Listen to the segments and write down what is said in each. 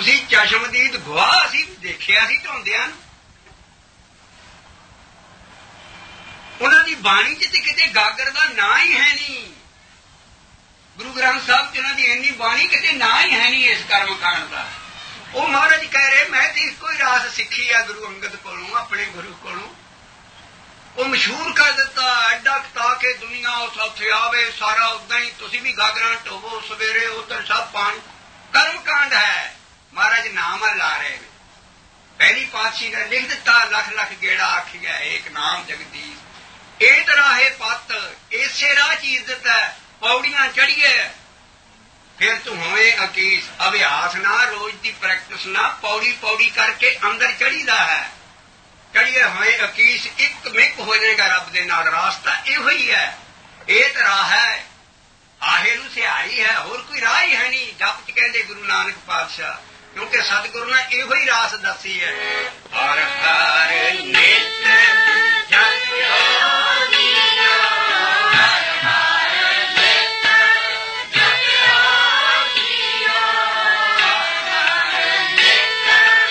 ਤੁਸੀਂ ਚਸ਼ਮਦੀਦ ਗਵਾਹ ਅਸੀਂ ਦੇਖਿਆ ਸੀ ਢਾਉਂਦਿਆਂ ਨੂੰ। ਉਹਨਾਂ ਦੀ ਬਾਣੀ 'ਚ ਤੇ ਕਿਤੇ ਗਾਗਰ ਦਾ ਨਾਂ ਹੀ ਹੈ ਨਹੀਂ। ਗੁਰੂ ਗ੍ਰੰਥ ਸਾਹਿਬ 'ਚ ਉਹਨਾਂ ਦੀ ਇੰਨੀ ਬਾਣੀ ਕਿਤੇ ਨਾਂ ਹੀ ਹੈ ਨਹੀਂ ਇਸ ਕਰਮ ਕਾਂਡ ਦਾ। ਉਹ ਮਹਾਰਾਜ ਕਹਿ ਰਹੇ ਮੈਂ ਤੇ ਇੱਕੋ ਹੀ ਰਾਸ ਸਿੱਖੀ ਆ ਗੁਰੂ ਅੰਗਦ ਕੋਲੋਂ, ਆਪਣੇ ਗੁਰੂ ਕੋਲੋਂ। ਉਹ ਮਸ਼ਹੂਰ ਕਰ ਦਿੱਤਾ ਐਡਾ ਤਾਂ ਕਿ ਦੁਨੀਆ ਉੱਥੇ ਆਵੇ, ਸਾਰਾ ਉਦਾਂ ਹੀ ਤੁਸੀਂ ਵੀ ਗਾਗਰਾਂ ਢੋਵੋ ਸਵੇਰੇ ਉੱਧਰ ਸਭ ਪਾਣੀ। ਕਰਮ ਕਾਂਡ ਹੈ, ਮਹਾਰਾਜ ਨਾਮ ਲਾ ਰਹੇ ਨੇ। ਪਹਿਲੀ ਪਾਤਸ਼ਾਹੀ ਨੇ ਲਿਖ ਦਿੱਤਾ ਲੱਖ ਲੱਖ ਗੇੜਾ ਆਖਿਆ ਏਕ ਨਾਮ ਜਗਦੀਸ਼। ਏਤ ਰਾਹੇ ਪੱਤ ਇਸੇ ਰਾਹ ਚ ਇੱਜ਼ਤ ਹੈ, ਪੌੜੀਆਂ ਚੜੀਏ ਫਿਰ ਤੂੰ ਹੋਵੇਂ ਅਕੀਸ। ਅਭਿਆਸ ਨਾ, ਰੋਜ਼ ਦੀ ਪ੍ਰੈਕਟਿਸ ਨਾ, ਪੌੜੀ ਪੌੜੀ ਕਰਕੇ ਅੰਦਰ ਚੜੀਦਾ ਹੈ। ਚੜੀਏ ਹੋਏ ਅਕੀਸ, ਇੱਕ ਮਿਕ ਹੋ ਜਾਏਗਾ ਰੱਬ ਦੇ ਨਾਲ। ਰਾਸਤਾ ਇਹੋ ਹੀ ਹੈ, ਏਤ ਰਾਹ ਹੈ, ਆਹੇ ਨੂੰ ਸਿਹਾਰੀ ਹੈ, ਹੋਰ ਕੋਈ ਰਾਹ ਹੀ ਹੈ ਨਹੀਂ। ਜਪ ਚ ਕਹਿੰਦੇ ਗੁਰੂ ਨਾਨਕ ਪਾਤਸ਼ਾਹ, ਕਿਉਂਕਿ ਸਤਿਗੁਰੂ ਨੇ ਇਹੋ ਹੀ ਰਾਸ ਦੱਸੀ ਹੈ। ਹਰ ਹਰ ਨਿਤ ਜਪਿਓ ਜੀਓ, ਹਰ ਹਰ ਨਿਤ ਜਪਿਓ ਜੀਓ, ਹਰ ਹਰ ਨਿਤ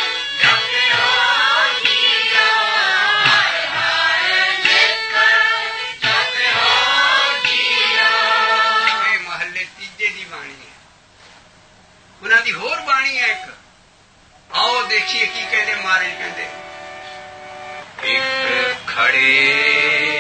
ਜਪਿਓ ਜੀਓ, ਹਰ ਹਰ ਨਿਤ ਜਪਿਓ ਜੀਓ। ਇਹ ਮਹੱਲੇ ਤੀਜੇ ਦੀ ਬਾਣੀ ਹੈ। ਉਹਨਾਂ ਦੀ ਹੋਰ ਬਾਣੀ ਹੈ ਇੱਕ, ਆਓ ਦੇਖੀਏ ਕੀ ਕਹਿੰਦੇ ਮਹਾਰਾਜ। ਕਹਿੰਦੇ ਇੱਕ ਖੜੇ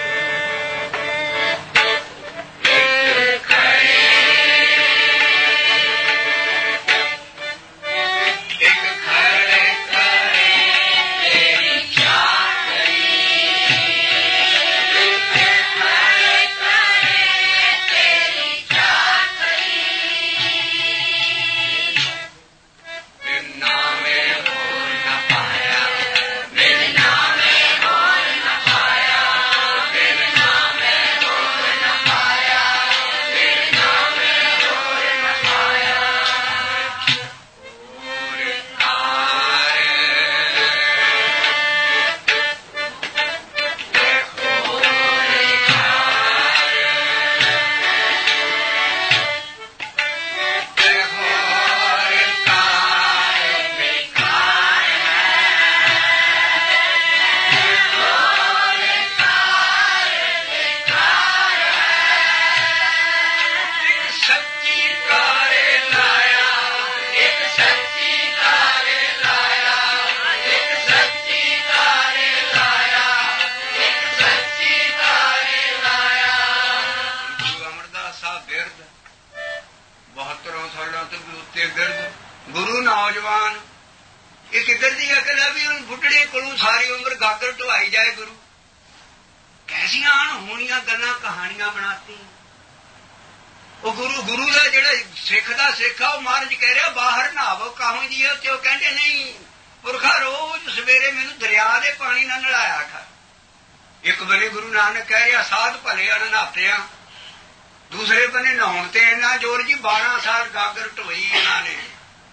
ਗੁਰੂ ਨੌਜਵਾਨ ਇਹ ਕਿੱਧਰ ਦੀ ਅਕਲ ਹੈ ਵੀ ਹੁਣ ਬੁੱਢੜੇ ਕੋਲੋਂ ਸਾਰੀ ਉਮਰ ਗਾਗਰ ਢਵਾਈ ਜਾਏ। ਗੁਰੂ ਕੈਸੀਆਂ ਅਣਹੋਣੀਆਂ ਗੱਲਾਂ ਕਹਾਣੀਆਂ ਬਣਾਤੀ। ਉਹ ਗੁਰੂ ਦਾ ਜਿਹੜਾ ਸਿੱਖ ਦਾ ਸਿੱਖ ਆ, ਉਹ ਮਹਾਰਾਜ ਕਹਿ ਰਿਹਾ ਬਾਹਰ ਨਹਾਵੋ ਕਾਹੋਂ ਜੀ। ਤੇ ਉਹ ਕਹਿੰਦੇ ਨਹੀਂ ਪੁਰਖਾ ਰੋਜ਼ ਸਵੇਰੇ ਮੈਨੂੰ ਦਰਿਆ ਦੇ ਪਾਣੀ ਨਾਲ ਨਲਾਇਆ ਕਰ। ਇੱਕ ਬੰਨੇ ਗੁਰੂ ਨਾਨਕ ਕਹਿ ਰਿਹਾ ਸਾਧ ਭਲੇ ਅਨਹਾਤਿਆਂ, ਦੂਸਰੇ ਬੰਨੇ ਨਹਾਉਣ ਤੇ ਇੰਨਾ ਜ਼ੋਰ ਜੀ 12 ਸਾਲ ਗਾਗਰ ਢੋਈ ਇਹਨਾਂ ਨੇ।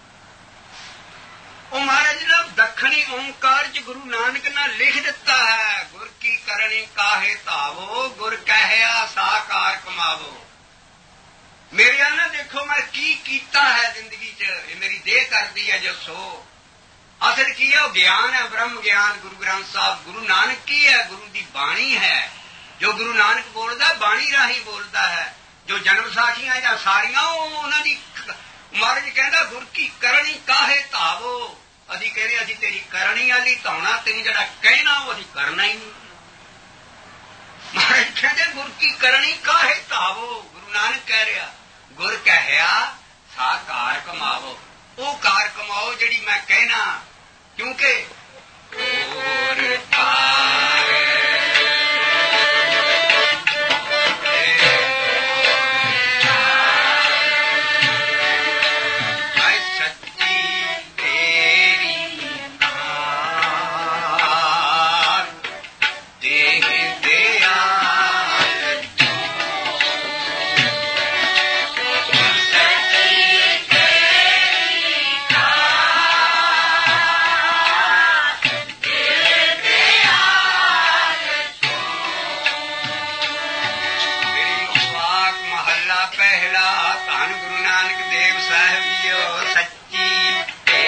ਉਹ ਮਹਾਰਾਜ ਨੇ ਦੱਖਣੀ ਓਂਕਾਰ ਚ ਗੁਰੂ ਨਾਨਕ ਨੇ ਲਿਖ ਦਿੱਤਾ ਹੈ, ਗੁਰ ਕੀ ਕਰਨੀ ਕਾਹੇ ਧਾਵੋ, ਗੁਰ ਕਹਿਆ ਸਾਕਾਰ ਕਮਾਵੋ। ਮੇਰੇ ਨਾਲ ਦੇਖੋ ਮੈਂ ਕੀ ਕੀਤਾ ਹੈ ਜ਼ਿੰਦਗੀ ਚ, ਇਹ ਮੇਰੀ ਦੇਹ ਕਰਦੀ ਹੈ ਜੋ ਸੋ। ਅਸਲ ਕੀ ਹੈ? ਉਹ ਗਿਆਨ ਹੈ, ਬ੍ਰਹਮ ਗਿਆਨ। ਗੁਰੂ ਗ੍ਰੰਥ ਸਾਹਿਬ ਗੁਰੂ ਨਾਨਕ ਕੀ ਹੈ? ਗੁਰੂ ਦੀ ਬਾਣੀ ਹੈ। ਜੋ ਗੁਰੂ ਨਾਨਕ ਬੋਲਦਾ ਬਾਣੀ ਰਾਹੀਂ ਬੋਲਦਾ ਹੈ। ਜੋ ਜਨਮ ਸਾਖੀਆਂ ਜਾਂ ਸਾਰੀਆਂ ਉਹ ਉਹਨਾਂ ਦੀ ਮਹਾਰਾਜ ਕਹਿੰਦਾ ਗੁਰ ਕੀ ਕਰਨੀ ਕਾਹੇ ਧਾਵੋ। ਅਸੀਂ ਕਹਿੰਦੇ ਅਸੀਂ ਤੇਰੀ ਕਰਨੀ ਵਾਲੀ ਧਾਉਣਾ, ਤੈਨੂੰ ਜਿਹੜਾ ਕਹਿਣਾ ਉਹ ਅਸੀਂ ਕਰਨਾ ਹੀ ਨਹੀਂ। ਮਹਾਰਾਜ ਕਹਿੰਦੇ ਗੁਰ ਕੀ ਕਰਨੀ ਕਾਹੇ ਧਾਵੋ। ਗੁਰੂ ਨਾਨਕ ਕਹਿ ਰਿਹਾ ਗੁਰ ਕਹਿਆ ਸਾ ਕਾਰ ਕਮਾਵੋ। ਉਹ ਕਾਰ ਕਮਾਓ ਜਿਹੜੀ ਮੈਂ ਕਹਿਣਾ, ਕਿਉਂਕਿ ਗੁਰ ਕਾਰ ਪਹਿਲਾ ਧੰਨ ਗੁਰੂ ਨਾਨਕ ਦੇਵ ਸਾਹਿਬ ਜੀਓ। ਸੱਚੀ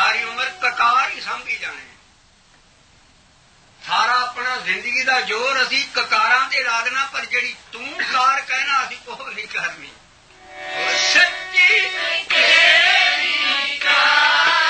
ਸਾਰੀ ਉਮਰ ਕਕਾਰ ਹੀ ਸਾਂਭੀ ਜਾਣੇ। ਸਾਰਾ ਆਪਣਾ ਜ਼ਿੰਦਗੀ ਦਾ ਜ਼ੋਰ ਅਸੀਂ ਕਕਾਰਾਂ ਤੇ ਲਾ ਦੇਣਾ, ਪਰ ਜਿਹੜੀ ਤੂੰ ਕਾਰ ਕਹਿਣਾ ਅਸੀਂ ਉਹ ਨਹੀਂ ਕਰਨੀ। ਸੱਚੀ ਤੇਰੀ ਕਾਰ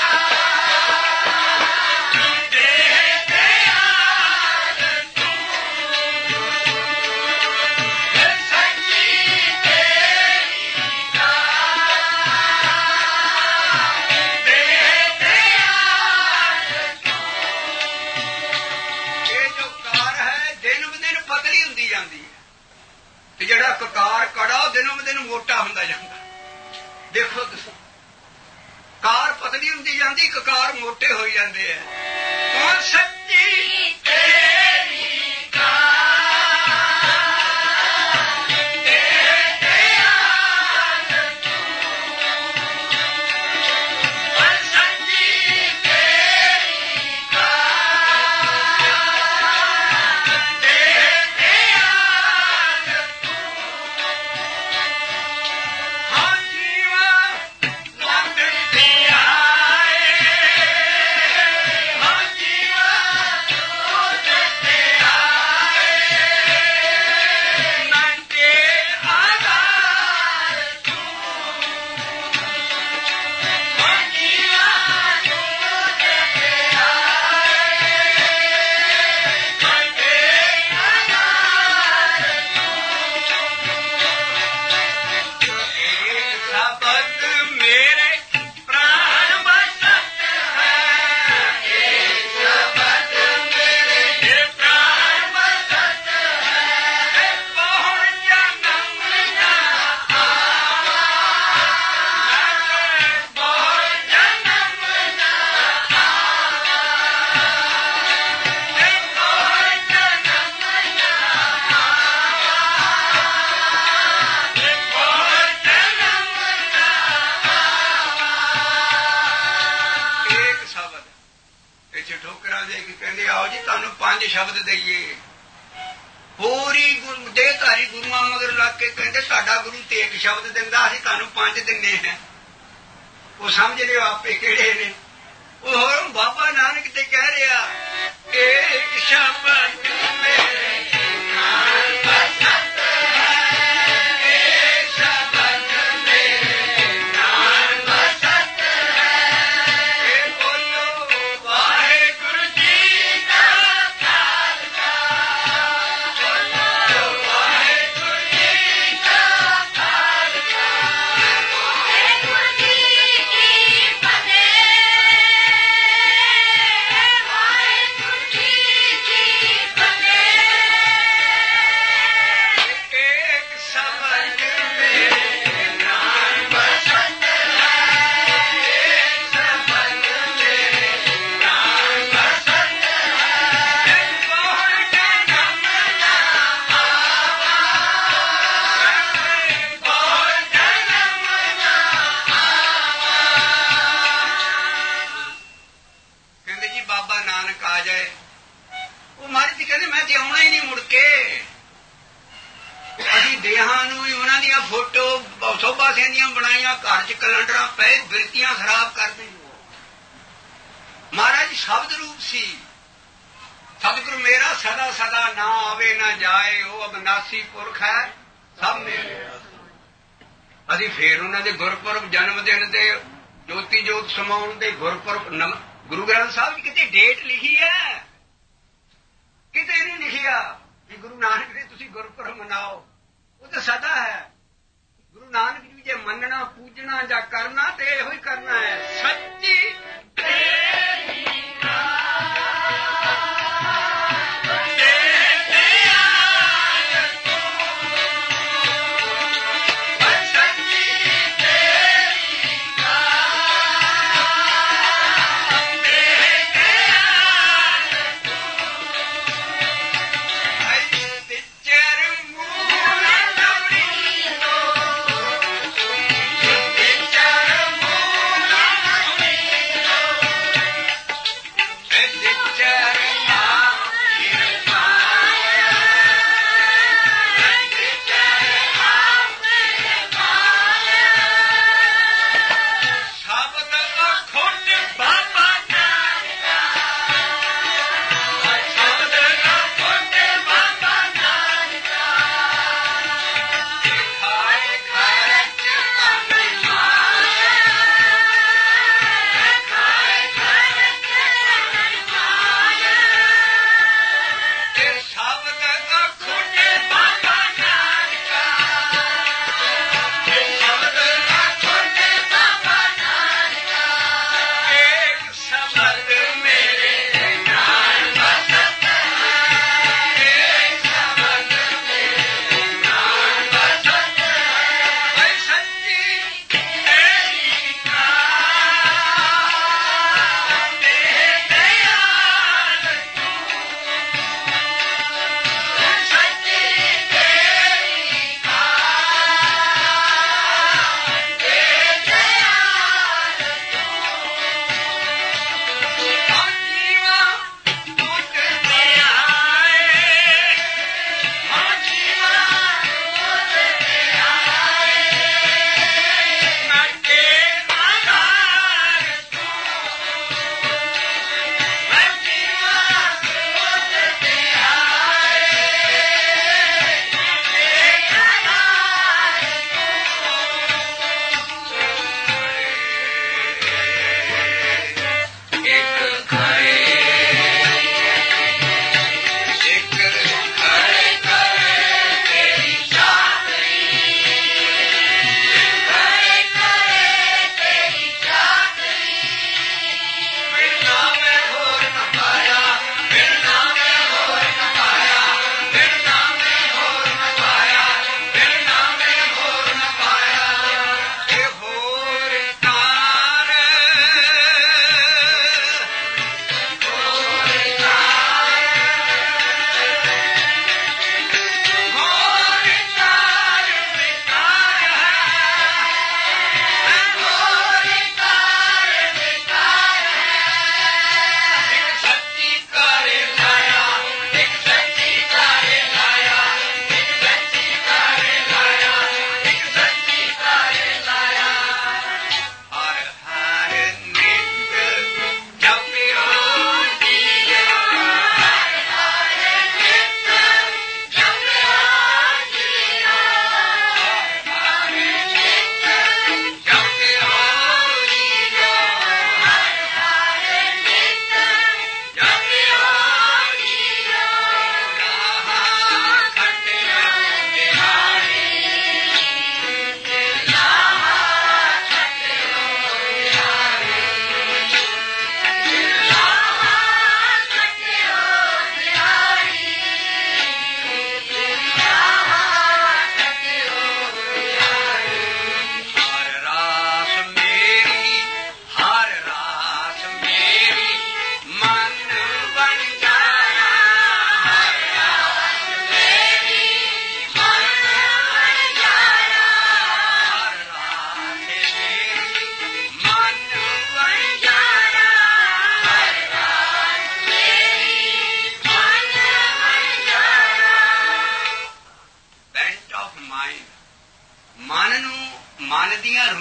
ਤੇ ਜਿਹੜਾ ਕਕਾਰ ਕੜਾ ਉਹ ਦਿਨੋਂ ਦਿਨ ਮੋਟਾ ਹੁੰਦਾ ਜਾਂਦਾ। ਦੇਖੋ ਤੁਸੀਂ, ਕਾਰ ਪਤਲੀ ਹੁੰਦੀ ਜਾਂਦੀ, ਕਕਾਰ ਮੋਟੇ ਹੋਈ ਜਾਂਦੇ ਆ। ਕੌਣ ਸੱਚੀ ਤੇਰੀ ਕਾਰ ਸ਼ਬਦ ਦਈਏ। ਹੋਰ ਹੀ ਦੇਹਧਾਰੀ ਗੁਰੂਆਂ ਮਗਰ ਲੱਗ ਕੇ ਕਹਿੰਦੇ ਸਾਡਾ ਗੁਰੂ ਤੇ ਇੱਕ ਸ਼ਬਦ ਦਿੰਦਾ, ਅਸੀਂ ਤੁਹਾਨੂੰ 5 ਦਿੰਦੇ ਹਾਂ। ਉਹ ਸਮਝ ਲਿਓ ਆਪੇ ਕਿਹੜੇ ਨੇ। ਉਹ ਹੋਰ ਬਾਬਾ ਨਾਨਕ ਤੇ ਕਹਿ ਰਿਹਾ, ਇੱਕ ਸ਼ਬਦ ਮੇਰੇ ਨਾਲ ਬਸਤ ਸੋਭਾ ਸਿੰਘ ਦੀਆਂ ਬਣਾਈਆਂ ਘਰ ਚ ਕੈਲੰਡਰਾਂ ਪਏ, ਬਿਰਤੀਆਂ ਖਰਾਬ ਕਰਦੇ। ਮਹਾਰਾਜ ਸ਼ਬਦ ਰੂਪ ਸੀ। ਸਤਿਗੁਰੂ ਮੇਰਾ ਸਦਾ ਸਦਾ ਨਾ ਆਵੇ ਨਾ ਜਾਏ, ਉਹ ਅਬਨਾਸੀ ਪੁਰਖ ਹੈ ਸਭ ਮੇਰੇ। ਅਸੀਂ ਫੇਰ ਉਹਨਾਂ ਦੇ ਗੁਰਪੁਰਬ ਜਨਮ ਦਿਨ ਦੇ ਜੋਤੀ ਜੋਤ ਸਮਾਉਣ ਦੇ ਗੁਰਪੁਰਬ ਗੁਰੂ ਗ੍ਰੰਥ ਸਾਹਿਬ ਕਿਤੇ ਡੇਟ ਲਿਖੀ ਹੈ, ਕਿਤੇ ਨਹੀਂ ਲਿਖਿਆ ਕਿ ਗੁਰੂ ਨਾਨਕ ਦੇ ਤੁਸੀਂ ਗੁਰਪੁਰਬ ਮਨਾਓ। ਉਹ ਤਾਂ ਸਦਾ ਹੈ। ਗੁਰੂ ਨਾਨਕ ਜੀ ਜੇ ਮੰਨਣਾ ਪੂਜਣਾ ਜਾਂ ਕਰਨਾ ਤੇ ਇਹੋ ਹੀ ਕਰਨਾ ਹੈ। ਸੱਚੀ ਤੇਰੀ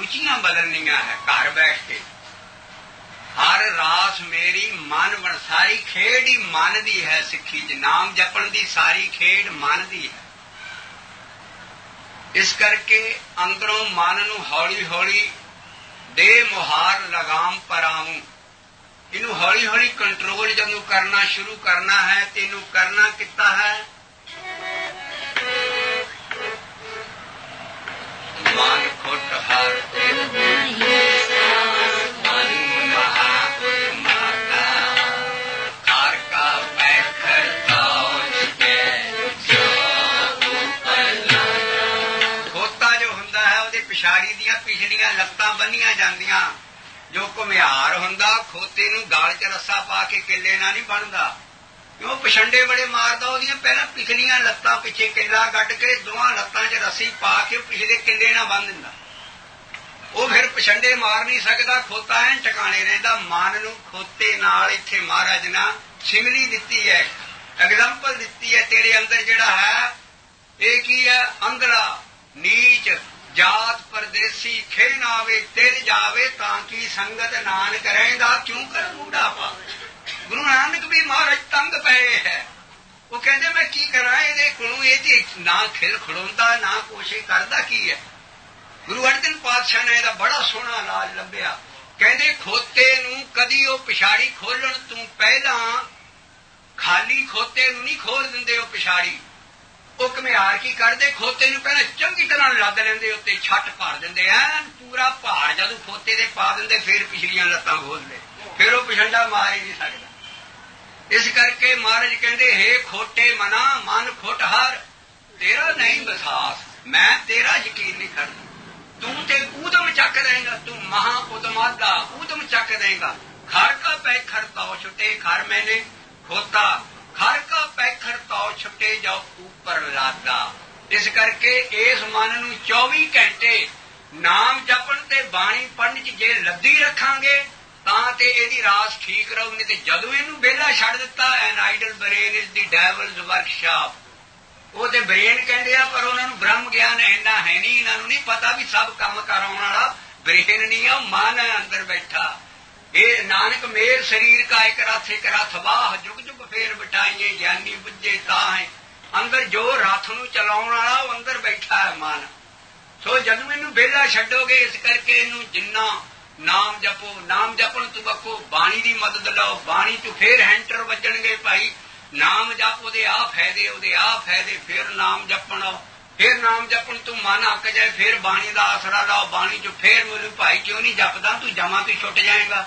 रुचियां बदलनियां है। घर बैठ के हर रास मेरी मन बन, सारी खेड ही मन दी है। सिक्खी च नाम जपण दी सारी खेड मन दी है। इस करके अंदरों मन नूं हौली हौली दे मुहार लगाम पर आऊं। इनू हौली हौली कंट्रोल जदों करना शुरू करना है तो इनू करना किता है। मन खुट हर पिछाड़ी दियां पिछलियां लत्तां बन्नियां जांदियां। जो घुमियार हुंदा खोते नूं गल च रस्सा पा के किले नाल नहीं बनदा। क्यों पछंडे बड़े मारदा, ओहदियां पहलां पिछलियां लत्तां पिछे किला कढ के दोवां लत्तां च रस्सी पा के पिछले किले नाल बन दिंदा। ਉਹ फिर पछंडे मार नहीं सकता। खोता ਐ ਟਿਕਾਣੇ ਰਹਿੰਦਾ। ਮਨ ਨੂੰ ਖੋਤੇ ਨਾਲ ਇੱਥੇ ਮਹਾਰਾਜ ਨੇ ਸਿਮਲੀ ਦਿੱਤੀ ਹੈ, ਐਗਜ਼ਾਮਪਲ ਦਿੱਤੀ ਹੈ। ਤੇਰੇ ਅੰਦਰ ਜਿਹੜਾ ਹੈ ਇਹ ਕੀ ਹੈ? ਅੰਗਲਾ ਨੀਚ जात परदेसी खे नावे तिर जावे ताकि संगत नानक रहेगा क्यों कर बूढ़ापा। गुरु नानक भी महाराज तंग पए है। वो कहते मैं की करा ये कोलों ये ना खिल खड़ोंदा ना कोशिश करदा की है। गुरु अर्जन पातशाह ने ਇਹਦਾ बड़ा सोहना इलाज ਲੱਭਿਆ। ਕਹਿੰਦੇ ਖੋਤੇ ਨੂੰ ਕਦੀ ਉਹ ਪਿਛਾੜੀ ਖੋਲਣ ਤੋਂ ਪਹਿਲਾਂ ਖਾਲੀ ਖੋਤੇ ਨੂੰ ਨਹੀਂ ਖੋਲ ਦਿੰਦੇ ਉਹ ਪਿਛਾੜੀ। ਉਹ ਘੁਮਿਆਰ ਕੀ ਕਰਦੇ? ਖੋਤੇ ਨੂੰ ਪਹਿਲਾਂ ਚੰਗੀ ਤਰ੍ਹਾਂ ਲੱਦ ਲੈਂਦੇ, ਉੱਤੇ ਛੱਟ ਭਰ ਦਿੰਦੇ ਐਨ ਪੂਰਾ ਭਾਰ ਜਦੋਂ ਖੋਤੇ ਦੇ ਪਾ ਦਿੰਦੇ ਫਿਰ ਪਿਛਲੀਆਂ ਲੱਤਾਂ ਖੋਲਦੇ, ਫਿਰ ਉਹ ਪਿਛੰਡਾ ਮਾਰ ਹੀ ਨਹੀਂ ਸਕਦਾ। ਇਸ ਕਰਕੇ ਮਹਾਰਾਜ ਕਹਿੰਦੇ ਹੇ ਖੋਟੇ ਮਨਾ ਮਨ ਖੁੱਟ ਹਰ ਤੇਰਾ ਨਹੀਂ ਵਿਸਾਸ, ਮੈਂ ਤੇਰਾ ਯਕੀਨ ਨਹੀਂ ਕਰਦਾ। ਤੂੰ ਤੇ ਊਦਮ ਚੱਕ ਦੇਂਗਾ, ਤੂੰ ਮਹਾ ਉਦਮਾਦਾ ਊਦਮ ਚੱਕ ਦੇਂਗਾ। ਖਰ ਕਾ ਪੈਖਰ ਤਾਉ ਛੁੱਟੇ ਖਰ ਮੈਨੇ ਖੋਤਾ, खर का पैखर ताओ छुटे जाओ ऊपर लादा। इस करके इस मन नूं 24 घंटे नाम जपण ते बाणी पढ़न च जे लद्दी रखांगे तां ते इहदी रास ठीक रहू। नहीं ते जदों इहनूं बेला छड्ड दित्ता an idle brain is the devil's workshop. ਉਹ ਤੇ ब्रेन ਕਹਿੰਦੇ ਆ ਪਰ ਉਹਨਾਂ ਨੂੰ ਬ੍ਰਹਮ ਗਿਆਨ ਇੰਨਾ ਹੈ ਨਹੀਂ। ਇਹਨਾਂ ਨੂੰ ਨਹੀਂ ਪਤਾ ਵੀ ਸਭ ਕੰਮ ਕਰਾਉਣ ਵਾਲਾ ब्रेन नहीं है, मन है अंदर बैठा। ये नानक मेर शरीर का एक रथ वाह जुग जुग फेर बिठाइए ज्ञानी बुझे ता है। अंदर जो रथ नूं चलाउण वाला वो अंदर बैठा है मन। सो जदों इनू बेला छड्डोगे इस करके इनू जिन्ना नाम जपो, नाम जपण तू बको बाणी की मदद लो। बाणी चो फिर हैंटर वजणगे भाई नाम जप ओदे आ फायदे ओदे आ फायदे। फिर नाम जपण फिर नाम जपण तू मन अक जाए फिर बाणी का आसरा लाओ। बाणी चो फिर मिलू भाई क्यों नहीं जपदा तू जमा तू छुट जाएगा।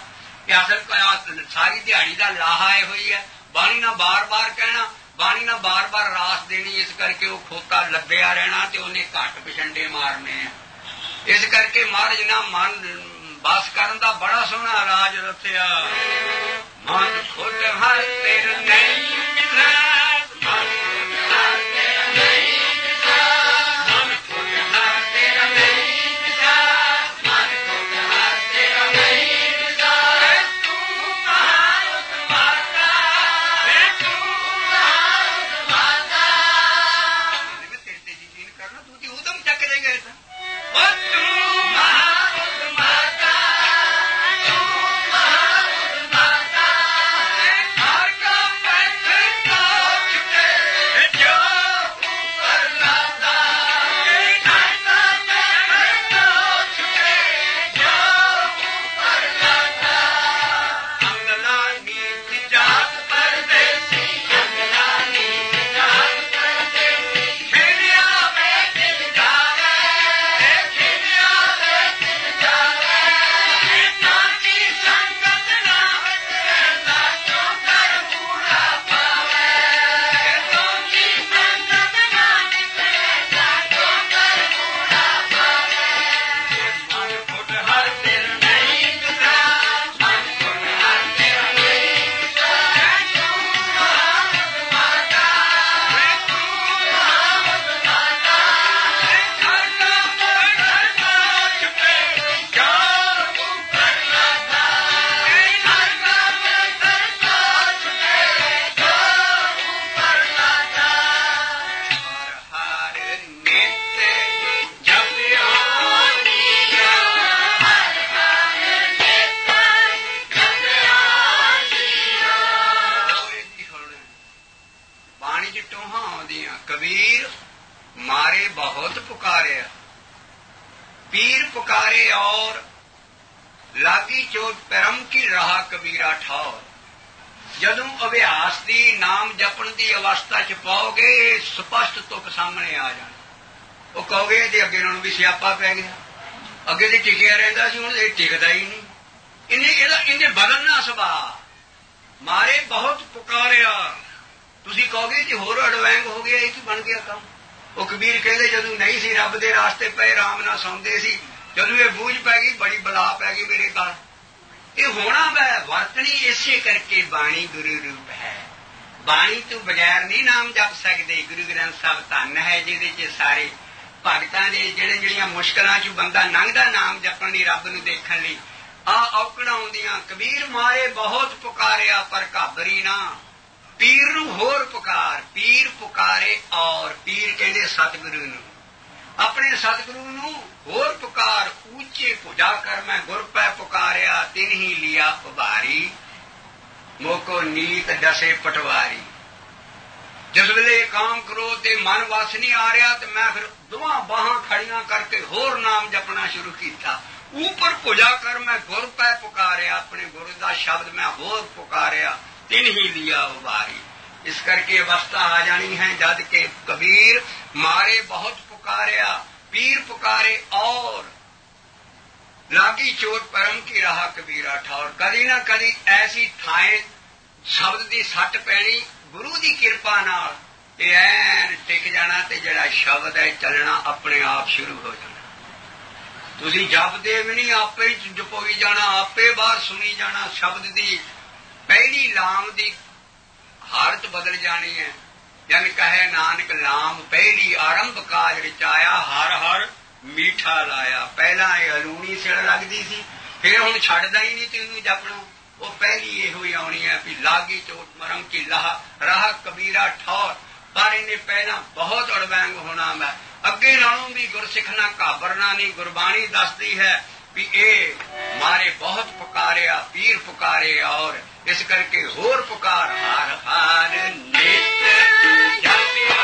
असल सारी दिहाड़ी का लाहा ये हुई है। बाणी ना बार बार कहना, बाणी ना बार बार रास देनी। इस करके वो खोता लद्दिया रहना ते उन्हें घट पिछंडे मारने हैं। इस करके महाराज ना मन बस करन दा बड़ा सोहना इलाज दस्सिया। मन खुद हर तेर नहीं बहुत पुकारे, पीर पुकारे और लागी चोट परम की राह कबीरा ठौर। जदों अभ्यास की नाम जपण की अवस्था च पाओगे स्पष्ट तुक सामने आ जाना। वो कहोगे जे अगे नालों भी सियापा पै गया, अगे तो टिकिया रहिंदा सी, हुण ये टिकदा ही नहीं। इन्हें बदलना सुभाव। मारे बहुत पुकारिया, तुसी कहोगे कि होर अडवैंग हो गया, ये की बन गया काम। वो कबीर कहते जदों नहीं सी रब दे रास्ते पे आराम नाल सौंदे सी, जदों ये बूझ पै गई बड़ी बला पै गई मेरे घर। ये होना वै वरतनी इसे करके बाणी गुरु रूप है। बाणी तो बगैर नहीं नाम जप सकते। गुरु ग्रंथ साहब धन है जिहदे च सारे भगतां दे ਜਿਹੜੀਆਂ मुश्किलां चों बंदा लंघदा नाम जपण लई रब नूं देखण लई आ औकड़ां आउंदियां। कबीर मारे बहुत पुकारिया पर घाबरी ना, पीर नूं होर पुकार। पीर पुकारे और पीर कहंदे सतगुरु नूं, अपने सतगुरु नूं होर पुकार। ऊंचे भुजा कर मैं गुर पै पुकारिया, तिन ही लिया उभारी, मोको नीत डसे पटवारी। जिस वेले काम करो ते मन वस नहीं आ रहा तो मैं फिर दोवां बाहां खड़ियां करके होर नाम जपना शुरू किया। ऊपर भुजा कर मैं गुर पै पुकारिया, अपने गुरु का शब्द मैं होर पुकारिया, तिन ही लिया उभारी। इस करके अवस्था आ जानी है जद के कबीर मारे बहुत पुकारिया, पीर पुकारे और लागी चोट परम की राह कबीरा ठौर। कदी ना कदी ऐसी थाएं शब्द की सट पैनी, गुरु की किरपा नाल ऐन टिक जाना ते जिहड़ा शब्द है चलना अपने आप शुरू हो जाना। तुसी जपदे भी नहीं, आपे ही जपोई जाना, आपे बाहर सुनी जाना। शब्द की पहली लाम की हालत बदल जानी है। जन कहे नानक लाम पहली आरंभ काज रचाया, हर हर मीठा लाया। पहला ये हलूणी सिड़ लगती सी, फिर हुण छड्डदा ही नहीं तेनू जपना। वो पहली ये हुई आनी है भी लागी चोट मरम की राह कबीरा ठौर। पर इन्हें पहला बहुत अड़वैंग होना मैं, अगे नालों भी गुरसिख ना घाबरना नहीं। गुरबाणी दसदी है भी ए मारे बहुत पुकारिया, पीर पुकारे और इस करके होर पुकार। हार हार नित जपिया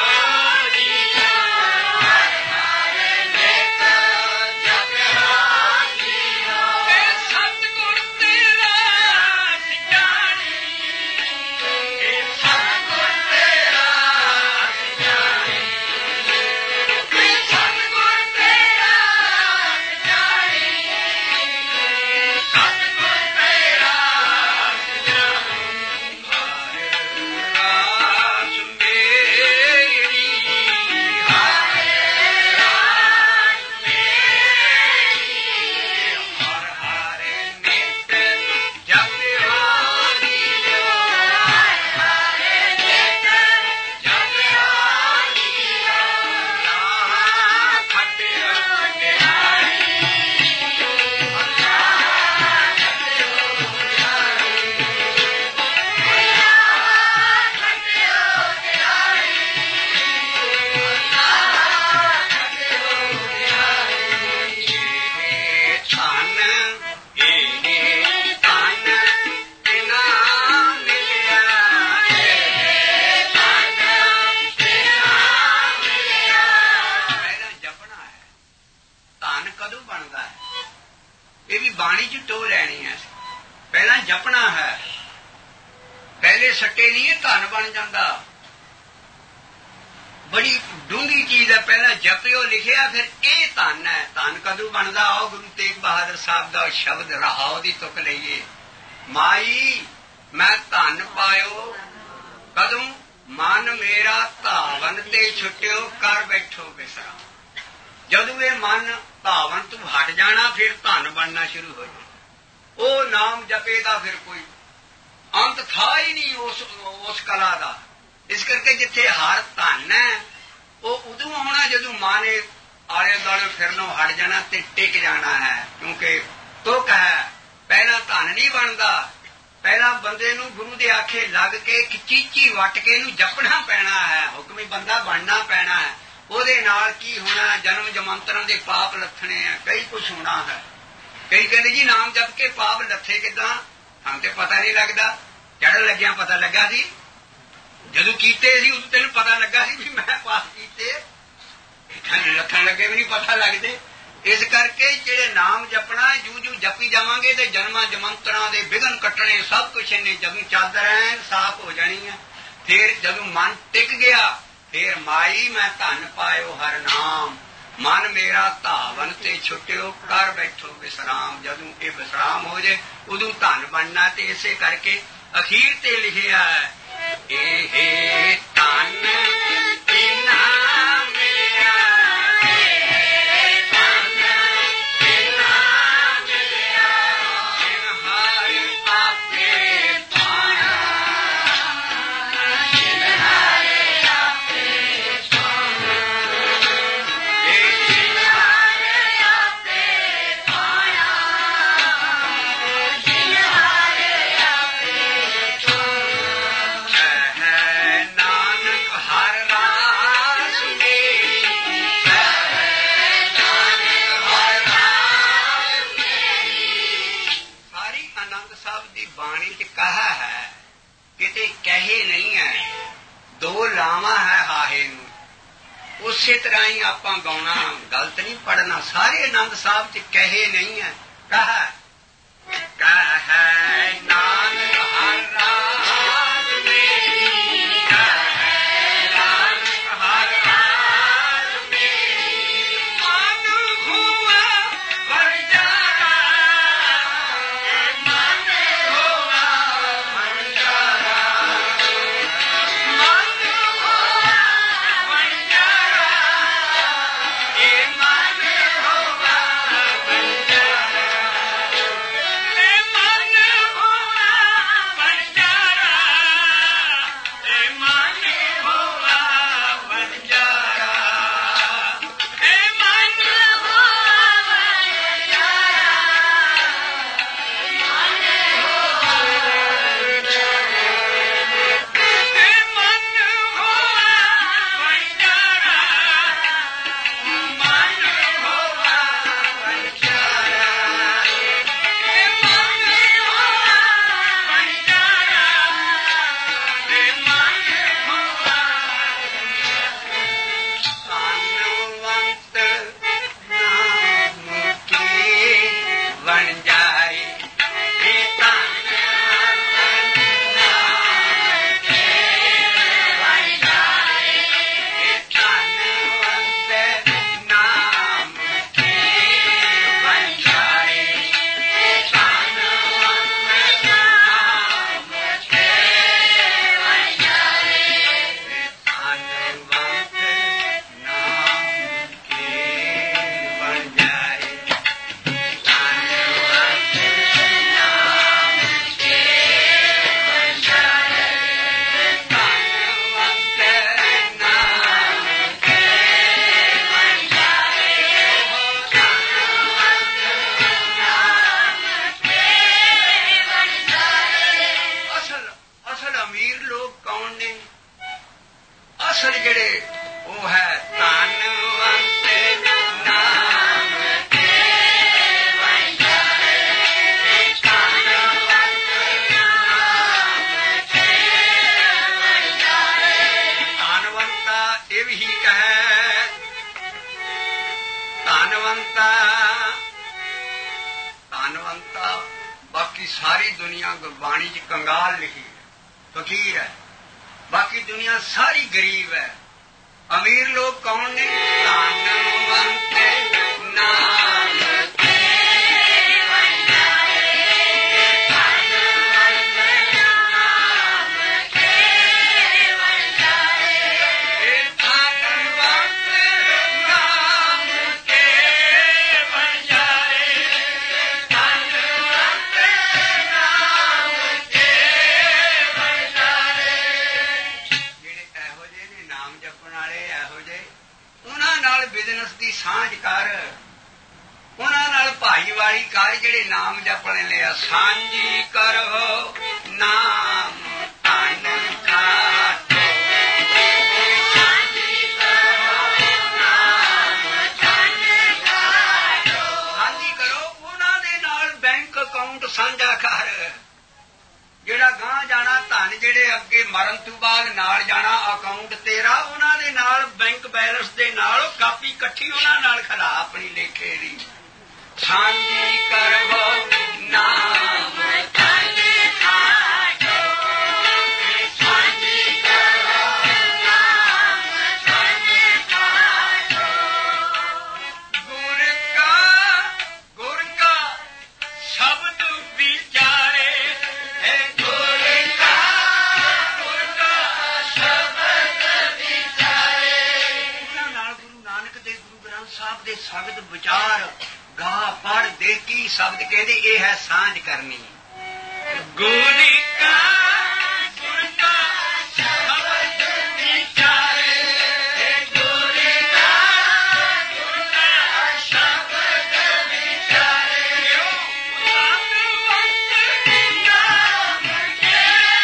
जपना है। पहले सट्टे नहीं है धन बन जाता। बड़ी डूंगी चीज है। पहला जपियो लिखिया फिर ये धन है। धन कदों बनता? आओ गुरु तेग बहादुर साहब का शब्द रहाओ की तुक लईए। माई मैं धन पायो कदों मन मेरा धावन ते छुट्टियो कर बैठो बिसरा। जदों ये मन धावन तू हट जाना फिर धन बनना शुरू हो जाना। वो नाम जपेगा फिर कोई अंत था ही नहीं उस कला का। इस करके जिथे हर धन है वो उदों आना जदों माने आले दुआले फिरनों हट जाना ते टिक जाना है। क्योंकि तुक है। पहला धन नहीं बनता। पहला बंदे नूं गुरु दे आखे लग के एक चीची वट के नूं जपना पैना है। हुक्मी बंदा बनना पैना है। ਉਹਦੇ ਨਾਲ ਕੀ होना? जन्म जमंतरां दे पाप लथने हैं। कई कुछ होना है। कई कहते जी नाम जप के पाप लथे किदां? हम तो पता नहीं लगता। चढ़ लग्या पता लगा सी। जदों कीते सी उदों तैनूं पता लगा सी भी मैं पाप कीते। ਲੱਖਣ ਲੱਗੇ ਵੀ ਨਹੀਂ ਪਤਾ ਲੱਗਦੇ। ਇਸ ਕਰਕੇ ਜਿਹੜੇ ਨਾਮ ਜਪਣਾ ਜੂ ਜੂ ਜਪੀ ਜਾਵਾਂਗੇ ਤੇ ਜਨਮਾਂ ਜਮੰਤਰਾਂ ਦੇ ਵਿਘਨ ਕੱਟਣੇ ਸਭ ਕੁਛ ਇਹਨੇ ਜਦੋਂ ਚਾਦਰ ਐਨ ਸਾਫ਼ ਹੋ ਜਾਣੀ ਹੈ। ਫਿਰ ਜਦੋਂ ਮਨ ਟਿਕ ਗਿਆ ਫਿਰ ਮਾਈ ਮੈਂ ਧਨ ਪਾਇਓ ਹਰ ਨਾਮ, ਮਨ ਮੇਰਾ ਧਾਵਨ ਤੇ ਛੁੱਟਿਓ ਕਰ ਬੈਠੋ ਵਿਸਰਾਮ। ਜਦੋਂ ਇਹ ਵਿਸਰਾਮ ਹੋ ਜਾਏ ਉਦੋਂ ਧਨ ਬਣਨਾ। ਤੇ ਇਸੇ ਕਰਕੇ ਅਖੀਰ ਤੇ ਲਿਖਿਆ ਇਹ ਧਨ ਦੋ ਲਾਵਾਂ ਹੈ ਹਾਹੇ ਨੂੰ। ਉਸੇ ਤਰ੍ਹਾਂ ਹੀ ਆਪਾਂ ਗਾਉਣਾ, ਗਲਤ ਨਹੀਂ ਪੜਨਾ। ਸਾਰੇ ਆਨੰਦ ਸਾਹਿਬ ਚ ਕਹੇ ਨਹੀਂ ਹੈ, ਕਹੈ ਨਾਨਕ ਹਰ ਰਾਜ ਮੇਰੀ, ਕਹੈ ਨਾਨਕ ਹਰ ਰਾਜ ਮੇਰੀ, ਮਨ ਹੋਵਾ ਵਰਜਾਰਾ, ਮਨ ਹੋਵਾ ਵਰਜਾਰਾ, बाकी सारी दुनिया गुरबाणी च कंगाल लिखी है, फकीर है। बाकी दुनिया सारी गरीब है। अमीर लोग कौन ने? धनवंत नानक बिजनेस की सांझ कर, उन्हां भाईवाली कर, जेड़े नाम जपने लिया सांझी करो नाम धन खाटो, सांझी करो नाम धन खाटो, सांझी करो उन्हां दे नाल बैंक अकाउंट सांझा कर, जेड़ा गां जाना धन ਧਨ ਜਿਹੜੇ ਅੱਗੇ ਮਰਨ ਤੋਂ ਬਾਅਦ ਨਾਲ ਜਾਣਾ ਅਕਾਊਂਟ ਤੇਰਾ, ਉਹਨਾਂ ਦੇ ਨਾਲ ਬੈਂਕ ਬੈਲੈਂਸ ਦੇ ਨਾਲ ਕਾਪੀ ਇਕੱਠੀ ਉਹਨਾਂ ਨਾਲ ਖੜਾ ਆਪਣੀ ਲੇਖੇ ਦੀ। ਸਾਂਝੀ ਕਰਵੋ ਨਾਮ ਧਨ ਖਾਟੋ, ਸਾਂਝੀ ਕਰਵੋ ਨਾਮ ਧਨ ਖਾਟੋ। ਗੁਰ ਕਾ ਸ਼ਬਦ ਵਿਚਾਰੇ, ਗੁਰ ਕਾ ਸ਼ਬਦ ਵਿਚਾਰੇ। ਉਹਨਾਂ ਨਾਲ ਗੁਰੂ ਨਾਨਕ ਦੇ, ਗੁਰੂ ਗ੍ਰੰਥ ਸਾਹਿਬ ਦੇ ਸ਼ਬਦ ਵਿਚਾਰ ਗਾ ਪੜ ਦੇ ਕੀ ਸ਼ਬਦ ਕਹਿੰਦੇ, ਇਹ ਹੈ ਸਾਂਝ ਕਰਨੀ। ਗੁਰ ਕਾ ਸ਼ਬਦ ਵਿਚਾਰੇ, ਗੁਰ ਕਾ ਸ਼ਬਦ ਵਿਚਾਰੇ। ਨਾਮ ਕੇ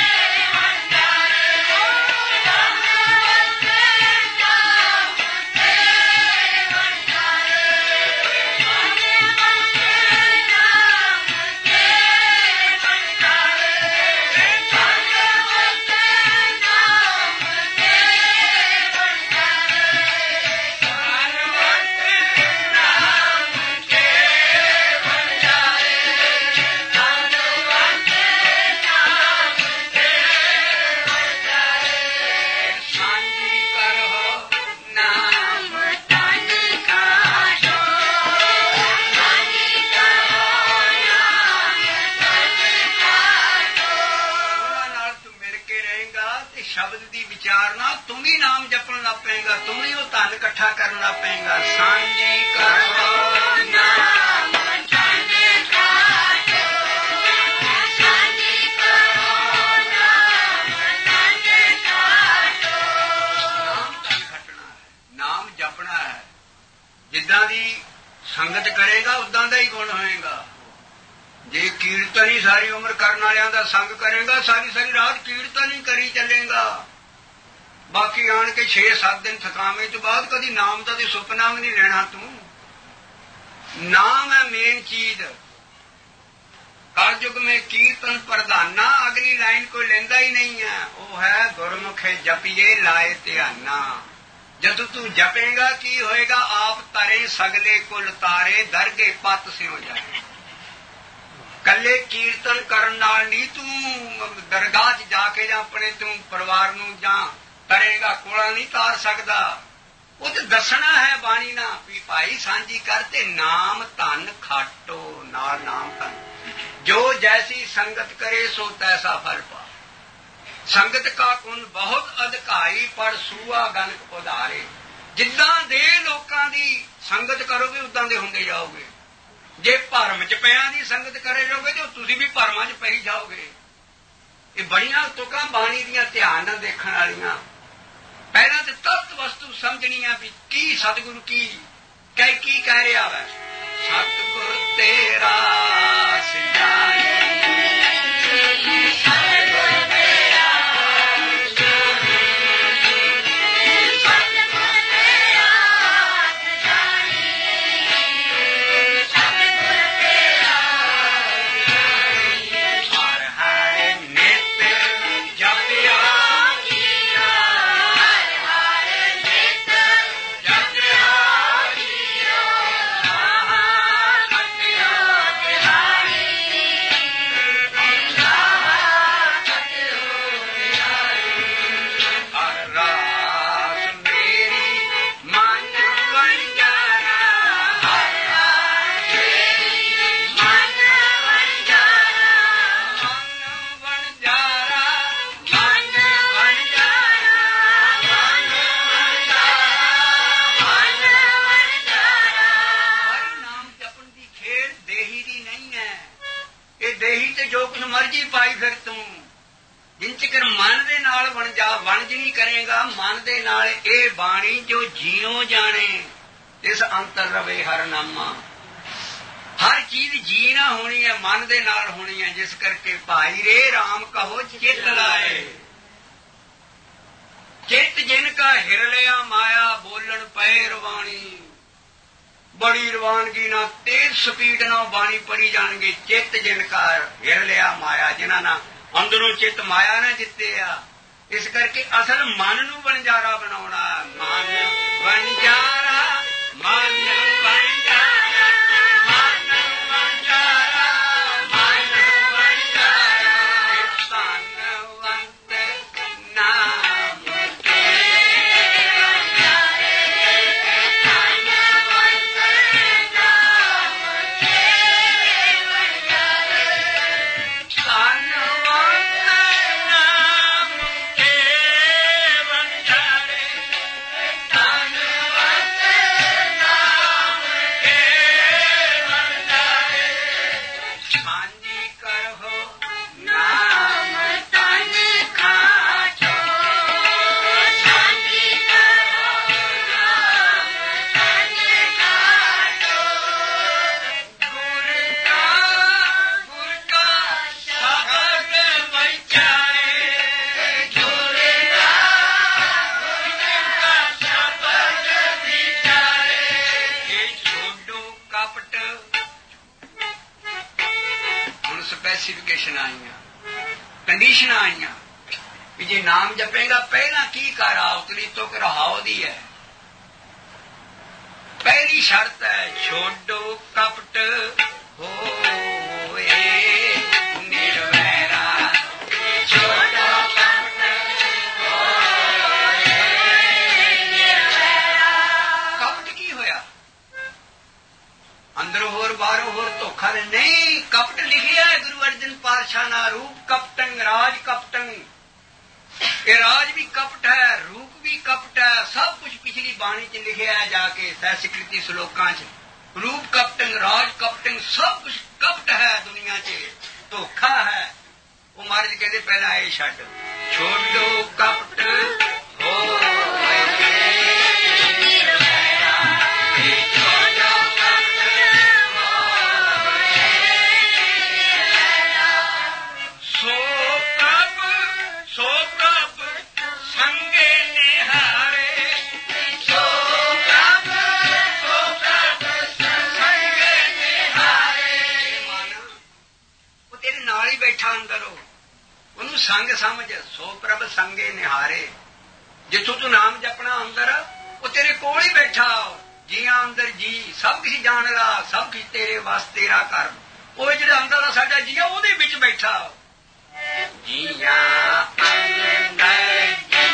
ਤੂੰ ਵੀ ਉਹ ਧਨ ਇਕੱਠਾ ਕਰਨ ਲੱਗ ਪਏਗਾ। ਸਾਂਝੀ ਕਰੋ ਨਾਮ ਧਨ ਖਾਟੋ, ਸਾਂਝੀ ਕਰੋ ਨਾਮ ਧਨ ਖਾਟੋ। ਨਾਮ ਧਨ ਖੱਟਣਾ ਹੈ, ਨਾਮ ਜਪਣਾ ਹੈ। ਜਿੱਦਾਂ ਦੀ ਸੰਗਤ ਕਰੇਗਾ ਉਦਾਂ ਦਾ ਹੀ ਗੁਣ ਹੋਏਗਾ। ਜੇ ਕੀਰਤਨ ਹੀ ਸਾਰੀ ਉਮਰ ਕਰਨ ਵਾਲਿਆਂ ਦਾ ਸੰਗ ਕਰੇਗਾ, ਸਾਰੀ ਸਾਰੀ ਰਾਤ ਕੀਰਤਨ ਹੀ ਕਰੀ ਚੱਲੇਗਾ। ਬਾਕੀ ਆਣ ਕੇ 6-7 ਦਿਨ ਥਕਾਵੇਂ ਤੋਂ ਬਾਅਦ ਕਦੀ ਨਾਮ ਦਾ ਤੇ ਸੁਪਨਾ ਵੀ ਨਹੀਂ ਲੈਣਾ ਤੂੰ। ਨਾਮ ਹੈ ਮੇਨ ਚੀਜ਼। ਕਲਯੁਗ ਮੇਂ ਕੀਰਤਨ ਪ੍ਰਧਾਨਾ, ਅਗਲੀ ਲਾਈਨ ਕੋਈ ਲੈਂਦਾ ਹੀ ਨਹੀਂ ਹੈ। ਉਹ ਹੈ ਗੁਰਮੁਖੇ ਜਪੀਏ ਲਾਏ ਧਿਆਨਾ। ਜਦੋਂ ਤੂੰ ਜਪੇਗਾ ਕੀ ਹੋਏਗਾ, ਆਪ ਤਰੇ ਸਗਲੇ ਕੁਲ ਤਾਰੇ, ਦਰਗੇ ਪਤ ਸਿਉ ਜਾਏ। ਕੱਲੇ ਕੀਰਤਨ ਕਰਨ ਨਾਲ ਨਹੀਂ ਤੂੰ ਦਰਗਾਹ 'ਚ ਜਾ ਕੇ ਜਾਂ ਆਪਣੇ ਤੂੰ ਪਰਿਵਾਰ ਨੂੰ ਜਾਂ ਕਰੇਗਾ, ਕੋਲਾ ਨਹੀਂ ਤਾਰ ਸਕਦਾ। ਉਹ ਤੇ ਦੱਸਣਾ ਹੈ ਬਾਣੀ ਨਾਲ ਵੀ ਭਾਈ ਸਾਂਝੀ ਕਰ ਤੇ ਨਾਮ ਧਨ ਖਾਟੋ, ਨਾਲ ਨਾਮ ਧਨ। ਜੋ ਜੈਸੀ ਸੰਗਤ ਕਰੇ ਸੋ ਤੈਸਾ ਫਲ ਪਾ। ਸੰਗਤ ਕਾ ਗੁਣ ਬਹੁਤ ਅਧਿਕਾਈ, ਪਰ ਸੂਆ ਗਨਕ ਉਧਾਰੇ। ਜਿੱਦਾਂ ਦੇ ਲੋਕਾਂ ਦੀ ਸੰਗਤ ਕਰੋਗੇ ਉਦਾਂ ਦੇ ਹੁੰਦੇ ਜਾਓਗੇ। ਜੇ ਭਰਮ 'ਚ ਪਿਆਂ ਦੀ ਸੰਗਤ ਕਰੇ ਜਾਓਗੇ ਤੇ ਤੁਸੀਂ ਵੀ ਭਰਮਾਂ 'ਚ ਪਈ ਜਾਓਗੇ। ਇਹ ਬੜੀਆਂ ਤੁਕਾਂ ਬਾਣੀ ਦੀਆਂ ਧਿਆਨ ਨਾਲ ਦੇਖਣ ਵਾਲੀਆਂ। ਪਹਿਲਾਂ ਤੇ ਤਤ ਵਸਤੂ ਸਮਝਣੀ ਆ ਵੀ ਕੀ ਸਤਿਗੁਰੂ ਕੀ ਕਹਿ ਰਿਹਾ ਵਾ। ਸਤਿਗੁਰ ਤੇਰਾ ਸਿਆਣੀ, ਸਤਿਗੁਰ ਤੇਰਾ ਸਿਆਣੀ, ਸਤਿਗੁਰ ਤੇਰਾ ਸਿਆਣੀ, ਸਤਿਗੁਰ ਤੇਰਾ ਸਿਆਣੀ। ਹਰ ਹਰ ਨਿਤ ਜਪਿਆ ਮਰਜੀ ਪਾਈ ਫਿਰ ਤੂੰ। ਜਿੰਨ ਚਿਰ ਮਨ ਦੇ ਨਾਲ ਵਣਜ ਨਹੀਂ ਕਰੇਗਾ, ਮਨ ਦੇ ਨਾਲ ਇਹ ਬਾਣੀ ਜੋ ਜੀਉ ਜਾਣੇ, ਇਸ ਅੰਤਰ ਰਵੇ ਹਰ ਨਾਮਾ। ਹਰ ਚੀਜ਼ ਜੀ ਨਾ ਹੋਣੀ ਹੈ, ਮਨ ਦੇ ਨਾਲ ਹੋਣੀ ਹੈ। ਜਿਸ ਕਰਕੇ ਭਾਈ ਰੇ ਰਾਮ ਕਹੋ ਚਿੱਤ ਲਾਏ। ਚਿੱਤ ਜਿਨ ਕਾ ਹਿਰ ਲਿਆ ਮਾਇਆ, ਬੋਲਣ ਪਏ ਰਵਾਣੀ। ਬੜੀ ਰਵਾਨਗੀ ਨਾਲ ਤੇਜ਼ ਸਪੀਡ ਨਾਲ ਬਾਣੀ ਪੜੀ ਜਾਣਗੇ। ਚਿੱਤ ਜਿਨ ਕਾ ਹਿਰ ਲਿਆ ਮਾਇਆ, ਜਿਨ੍ਹਾਂ ਨਾਲ ਅੰਦਰੋਂ ਚਿੱਤ ਮਾਇਆ ਨਾ ਜਿੱਤਿਆ। ਇਸ ਕਰਕੇ ਅਸਲ ਮਨ ਨੂੰ ਵਣਜਾਰਾ ਬਣਾਉਣਾ। ਮਨ ਵਣਜਾਰਾ, ਮਨ ਵਣਜਾਰਾ, ਮਨ ਵਣਜਾਰਾ, ਮਨ ਵਣਜਾਰਾ, ਧੰਨਵੰਤ ਨਾਮ ਕੇ ਵਣਜਾਰੇ, ਧੰਨਵੰਤ ਨਾਮ ਕੇ ਵਣਜਾਰੇ, ਧੰਨਵੰਤ ਨਾਮ ਕੇ ਵਣਜਾਰੇ, ਧੰਨਵੰਤ ਨਾਮ ਕੇ ਵਣਜਾਰੇ। ਸਾਂਝੀ ਕਰੋ ਨਾਮ ਤਨ ਖਾਚੋ, ਸਾਂਝੀ ਕਰੋ ਨਾਮ ਤਨ ਖਾਚੋ, ਗੁਰ ਕਾ ਸ਼ਬਦ ਵਿਚਾਰੇ, ਗੁਰ ਕਾ ਸ਼ਬਦ ਵਿਚਾਰੇ। ਇਹ ਛੋਡੋ ਕਪਟ। ਹੁਣ ਸਪੈਸੀਫਿਕੇਸ਼ਨ ਆਈਆਂ, ਕੰਡੀਸ਼ਨ ਆਈਆਂ ਵੀ ਜੇ ਨਾਮ ਜਪੇਗਾ ਪਹਿਲਾਂ ਕੀ ਕਰ, ਆਵਤਲੀ ਤੁਕ ਰਹਾਉ ਦੀ ਹੈ। ਪਹਿਲੀ ਸ਼ਰਤ ਹੈ ਛੋਡੋ ਕਪਟ ਹੋਏ ਨਿਰਵੈਰਾ, ਛੋਡੋ ਕਪਟ ਹੋਏ ਨਿਰਵੈਰਾ। ਕਪਟ ਕੀ ਹੋਇਆ? ਅੰਦਰੋਂ ਹੋਰ ਬਾਹਰੋਂ ਹੋਰ ਧੋਖਾ ਨਹੀਂ। ਕਪਟ ਲਿਖਿਆ ਹੈ ਗੁਰੂ ਅਰਜਨ ਪਾਤਸ਼ਾਹ ਨਾ, ਰੂਪ ਕਪਟੰ ਰਾਜ ਕਪਟੰ। ਇਹ ਰਾਜ ਵੀ ਕਪਟ ਹੈ, ਰੂਪ ਵੀ ਕਪਟ ਹੈ, ਸਭ ਕੁਝ ਪਿਛਲੀ ਬਾਣੀ 'ਚ ਲਿਖਿਆ ਹੈ ਜਾ ਕੇ ਸੰਸਕ੍ਰਿਤੀ ਸ਼ਲੋਕਾਂ 'ਚ। ਰੂਪ ਕਪਟੰ ਰਾਜ ਕਪਟੰ, ਸਭ ਕੁਝ ਕਪਟ ਹੈ ਦੁਨੀਆ 'ਚ, ਧੋਖਾ ਹੈ। ਉਹ ਮਹਾਰਾਜ ਕਹਿੰਦੇ ਪਹਿਲਾਂ ਇਹ ਛੱਡ, ਛੋਡੋ ਕਪਟ ਹੋਏ ਨਿਰਵੈਰਾ, ਛੋਡੋ ਕਪਟ ਹੋਏ ਨਿਰਵੈਰਾ। ਸੋ ਪ੍ਰਭ ਸੰਗੇ ਨਿਹਾਰੇ, ਸੋ ਪ੍ਰਭ ਸੰਗੇ ਨਿਹਾਰੇ। ਮਨ ਉਹ ਤੇਰੇ ਨਾਲ ਹੀ ਬੈਠਾ ਅੰਦਰ, ਉਹਨੂੰ ਸੰਗ ਸਮਝ। ਸੋ ਪ੍ਰਭ ਸੰਗੇ ਨਿਹਾਰੇ, ਜਿੱਥੋਂ ਤੂੰ ਨਾਮ ਜਪਣਾ ਅੰਦਰ, ਉਹ ਤੇਰੇ ਕੋਲ ਹੀ ਬੈਠਾ। ਜੀਆਂ ਅੰਦਰ ਜੀ, ਸਭ ਕੁਝ ਜਾਣਦਾ, ਸਭ ਕੁਝ ਤੇਰੇ ਵਾਸ ਤੇਰਾ ਕਰ। ਉਹ ਜਿਹੜਾ ਅੰਦਰ ਦਾ ਸਾਡਾ ਜੀਆ, ਉਹਦੇ ਵਿੱਚ ਬੈਠਾ। ਜੀਆ ਅੰਦਰ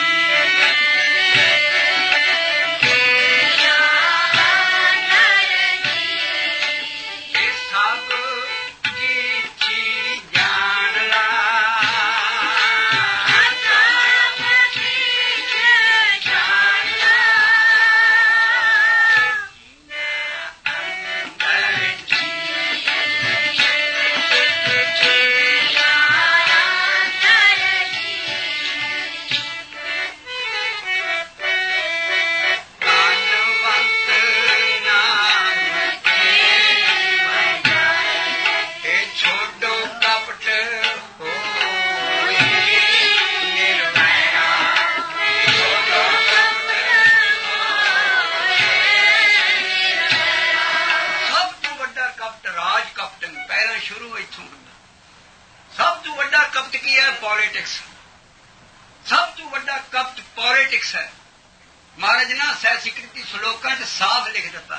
पॉलिटिक्स, सब तो बड़ा कपट पॉलिटिक्स है। महाराज ना संस्कृति श्लोकां च साफ लिख दिता,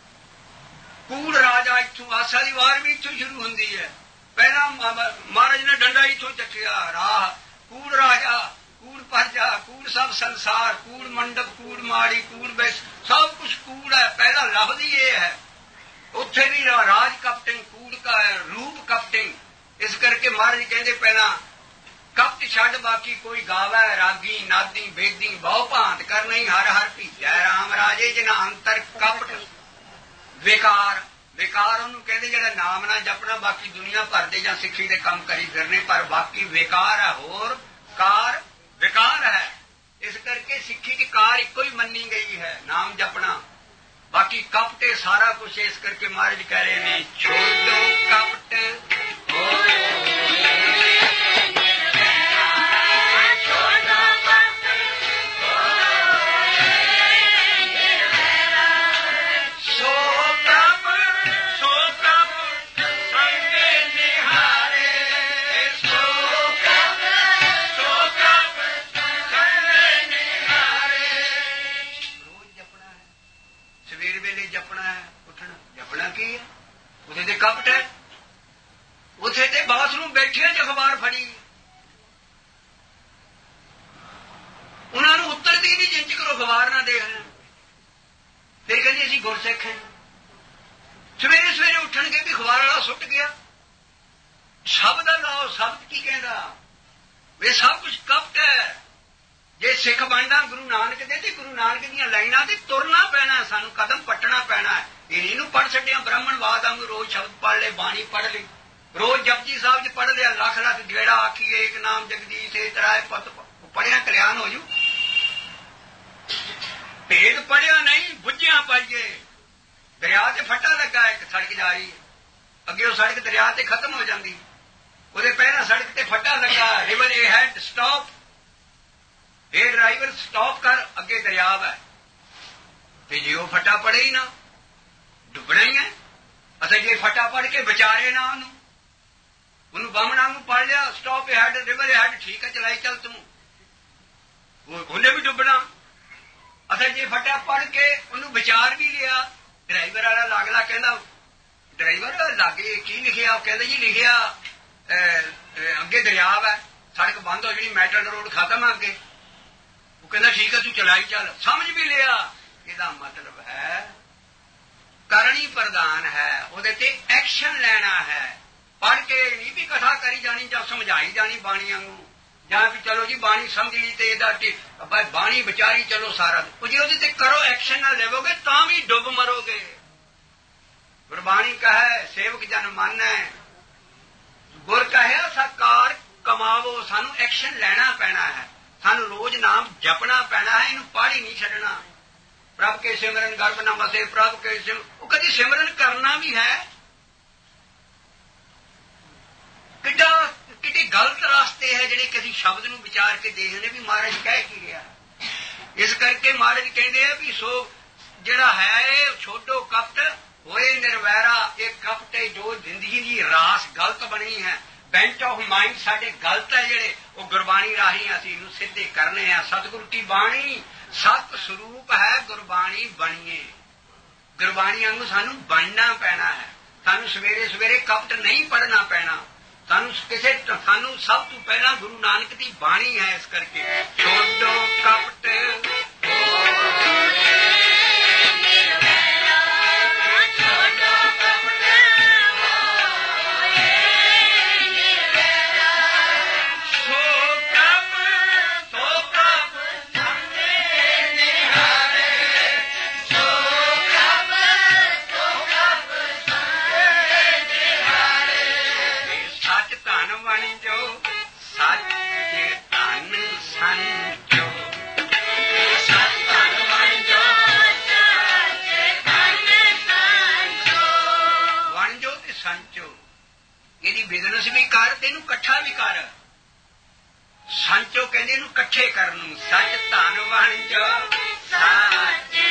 कूड़ राजा इत्थों आसा दी वार भी इत्थों शुरू हुंदी है। पहला महाराज ने डंडा इत्थों चकिया, राह कूड़ राजा, कूड़ प्रजा, कूड़ सब संसार, कूड़ मंडप, कूड़ माड़ी, कूड़ बैस, सब कुछ कूड़ है। पहला लफ्ज ही ये है। उत्थे भी राज कपटिंग कूड़ का है, रूप कपटिंग। इस करके महाराज कहते पहला कपट छड़ बाकी कोई गावै, रागी नादी बेदी बहु भांत कर नहीं, हर हर भीजै राम राजे जिना अंतर कपट बेकार। बेकार ਉਹਨੂੰ ਕਹਿੰਦੇ ਜਿਹੜਾ ਨਾਮ ਨਾ ਜਪਣਾ, ਬਾਕੀ ਦੁਨੀਆ ਭਰ ਦੇ ਜਾਂ ਸਿੱਖੀ ਦੇ ਕੰਮ ਕਰੀ ਫਿਰਨੇ, ਪਰ ਬਾਕੀ बेकार है। ਹੋਰ ਕਾਰ बेकार है। इस करके सिक्खी की कार इको ही मनी गई है, नाम जपना। बाकी कपट सारा कुछ। इस करके महाराज कह रहे ने छोड़ो कपट हो सो प्रभ संगे निहारे, सो ਉਧਰੋਂ ਅਖਬਾਰ ਨਾ ਦੇਖ ਲੈਣ। ਫਿਰ ਕਹਿੰਦੇ ਅਸੀਂ ਗੁਰਸਿੱਖ ਹਾਂ। ਸਵੇਰੇ ਸਵੇਰੇ ਉੱਠਣਗੇ ਵੀ ਅਖਬਾਰ ਵਾਲਾ ਸੁੱਟ ਗਿਆ। ਸ਼ਬਦ ਦਾ ਲਾਓ, ਸ਼ਬਦ ਕੀ ਕਹਿੰਦਾ? ਇਹ ਸਭ ਕੁਝ ਕਪਟ ਹੈ। ਜੇ ਸਿੱਖ ਬਣਨਾ ਗੁਰੂ ਨਾਨਕ ਦੇ ਤੇ ਗੁਰੂ ਨਾਨਕ ਦੀਆਂ ਲਾਈਨਾਂ ਤੇ ਤੁਰਨਾ ਪੈਣਾ, ਸਾਨੂੰ ਕਦਮ ਪੱਟਣਾ ਪੈਣਾ। ਇਹ ਨੂੰ ਪੜ੍ਹ ਛੱਡਿਆ ਬ੍ਰਾਹਮਣਵਾਦ ਵਾਂਗੂ, ਰੋਜ਼ ਸ਼ਬਦ ਪੜ੍ਹ ਲਏ, ਬਾਣੀ ਪੜ੍ਹ ਲਈ, ਰੋਜ਼ ਜਪਜੀ ਸਾਹਿਬ ਚ ਪੜ੍ਹ ਲਿਆ, ਲੱਖ ਲੱਖ ਗੇੜਾ ਆਖੀਏ, ਇੱਕ ਨਾਮ ਜਗਦੀਸ਼ ਏ ਤਰਾਏ ਪਤ ਪੜ੍ਹਿਆ ਕਲਿਆਣ ਹੋ ਜੂ। ਭੇਦ ਪੜ੍ਹਿਆ ਨਹੀਂ, ਬੁੱਝਿਆ ਪਾਈਏ। ਦਰਿਆ ਤੇ ਫੱਟਾ ਲੱਗਾ, ਇੱਕ ਸੜਕ ਜਾ ਰਹੀ, ਅੱਗੇ ਉਹ ਸੜਕ ਦਰਿਆ ਤੇ ਖਤਮ ਹੋ ਜਾਂਦੀ, ਉਹਦੇ ਪਹਿਲਾਂ ਸੜਕ ਤੇ ਫੱਟਾ ਲੱਗਾ, ਰਿਵਰ ਏ ਹੈਡ ਸਟਾਪ, ਇਹ ਡਰਾਈਵਰ ਸਟਾਪ ਕਰ, ਅੱਗੇ ਦਰਿਆ ਹੈ। ਤੇ ਜੇ ਉਹ ਫੱਟਾ ਪੜੇ ਹੀ ਨਾ, ਡੁੱਬਣਾ ਹੀ ਹੈ। ਅਤੇ ਜੇ ਫੱਟਾ ਪੜ ਕੇ ਵਿਚਾਰੇ ਨਾ ਉਹਨੂੰ ਬਾਹਮਣਾ ਨੂੰ ਪੜ ਲਿਆ, stop ahead, river ahead, ਠੀਕ ਹੈ ਚਲਾਈ ਚੱਲ ਤੂੰ, ਉਹਨੇ ਵੀ ਡੁੱਬਣਾ। ਅਤੇ ਜੇ ਫੱਟਾ ਪੜ ਕੇ ਉਹਨੂੰ ਵਿਚਾਰ ਵੀ ਲਿਆ, ਡਰਾਈਵਰ ਵਾਲਾ ਲਾਗਲਾ ਕਹਿੰਦਾ, ਡਰਾਈਵਰ ਲਾਗੇ ਕੀ ਲਿਖਿਆ? ਉਹ ਕਹਿੰਦਾ ਜੀ ਲਿਖਿਆ ਅੱਗੇ ਦਰਿਆ ਹੈ, ਸੜਕ ਬੰਦ ਹੋ ਜਾਣੀ, ਮੈਟਲ ਰੋਡ ਖਤਮ ਆ ਅੱਗੇ। ਉਹ ਕਹਿੰਦਾ ਠੀਕ ਹੈ ਤੂੰ ਚਲਾਈ ਚੱਲ, ਸਮਝ ਵੀ ਲਿਆ। ਇਹਦਾ ਮਤਲਬ ਹੈ ਕਰਨੀ ਪ੍ਰਧਾਨ ਹੈ, ਉਹਦੇ ਤੇ ਐਕਸ਼ਨ ਲੈਣਾ ਹੈ। ਪੜ੍ਹ ਕੇ ਨਹੀਂ ਵੀ ਕਥਾ ਕਰੀ ਜਾਣੀ ਜਾਂ ਸਮਝਾਈ ਜਾਣੀ ਬਾਣੀਆਂ ਨੂੰ, ਜਾਂ ਵੀ ਚਲੋ ਜੀ ਬਾਣੀ ਸਮਝ ਲਈ ਤੇ ਇਹਦਾ ਬਾਣੀ ਵਿਚਾਰੀ ਚਲੋ ਸਾਰਾ। ਉਹ ਜੇ ਉਹਦੇ ਤੇ ਕਰੋ, ਐਕਸ਼ਨ ਨਾ ਲੈਵੋਗੇ ਤਾਂ ਵੀ ਡੁੱਬ ਮਰੋਗੇ। ਗੁਰਬਾਣੀ ਕਹੇ ਸੇਵਕ ਜਨ ਮਾਨੈ, ਗੁਰ ਕਹਿਆ ਸਾਕਾਰ ਕਮਾਵੋ। ਸਾਨੂੰ ਐਕਸ਼ਨ ਲੈਣਾ ਪੈਣਾ ਹੈ, ਸਾਨੂੰ ਰੋਜ਼ ਨਾਮ ਜਪਣਾ ਪੈਣਾ ਹੈ, ਇਹਨੂੰ ਪੜ੍ਹ ਹੀ ਨਹੀਂ ਛੱਡਣਾ। ਪ੍ਰਭ ਕੇ ਸਿਮਰਨ ਗਰਭ ਨਾ ਵਸੇ, ਪ੍ਰਭ ਕੇ ਉਹ ਕਦੀ ਸਿਮਰਨ ਕਰਨਾ ਵੀ ਹੈ। ਕਿੱਡੀ ਗਲਤ ਰਾਸਤੇ ਹੈ ਜਿਹੜੇ ਕਦੀ ਸ਼ਬਦ ਨੂੰ ਵਿਚਾਰ ਕੇ ਦੇਖਦੇ ਵੀ ਮਹਾਰਾਜ ਕਹਿ ਕੀ ਰਿਹਾ। ਇਸ ਕਰਕੇ ਮਹਾਰਾਜ ਕਹਿੰਦੇ ਆ ਵੀ ਸੋ ਜਿਹੜਾ ਹੈ ਇਹ ਛੋਟੋ ਕਪਟ ਹੋਏ ਨਿਰਵੈਰਾ। ਇਹ ਕਪਟ ਜੋ ਜ਼ਿੰਦਗੀ ਦੀ ਰਾਸ ਗਲਤ ਬਣੀ ਹੈ, ਬੈਂਚ ਆਫ ਮਾਈਂਡ ਸਾਡੇ ਗਲਤ ਹੈ ਜਿਹੜੇ, ਉਹ ਗੁਰਬਾਣੀ ਰਾਹੀਂ ਅਸੀਂ ਇਹਨੂੰ ਸਿੱਧੇ ਕਰਨੇ ਆ। ਸਤਿਗੁਰੂ ਕੀ ਬਾਣੀ ਸਤ ਸਰੂਪ ਹੈ, ਗੁਰਬਾਣੀ ਬਣੀਏ। ਗੁਰਬਾਣੀ ਵਾਂਗੂ ਸਾਨੂੰ ਬਣਨਾ ਪੈਣਾ ਹੈ। ਸਾਨੂੰ ਸਵੇਰੇ ਸਵੇਰੇ ਕਪਟ ਨਹੀਂ ਪੜ੍ਹਨਾ ਪੈਣਾ। ਸਾਨੂੰ ਸਭ ਤੋਂ ਪਹਿਲਾਂ ਗੁਰੂ ਨਾਨਕ ਦੀ ਬਾਣੀ ਹੈ। ਇਸ ਕਰਕੇ ਛੋਡੋ ਕਪਟ ਬਿਜ਼ਨਸ ਵੀ ਕਰ, ਤੈਨੂੰ ਇਕੱਠਾ ਵੀ ਕਰ। ਸੰਚੋ ਕਹਿੰਦੇ ਇਹਨੂੰ ਇਕੱਠੇ ਕਰਨ ਨੂੰ। ਸੱਚ ਧਨ ਵਣ ਜੋ ਸੱਚ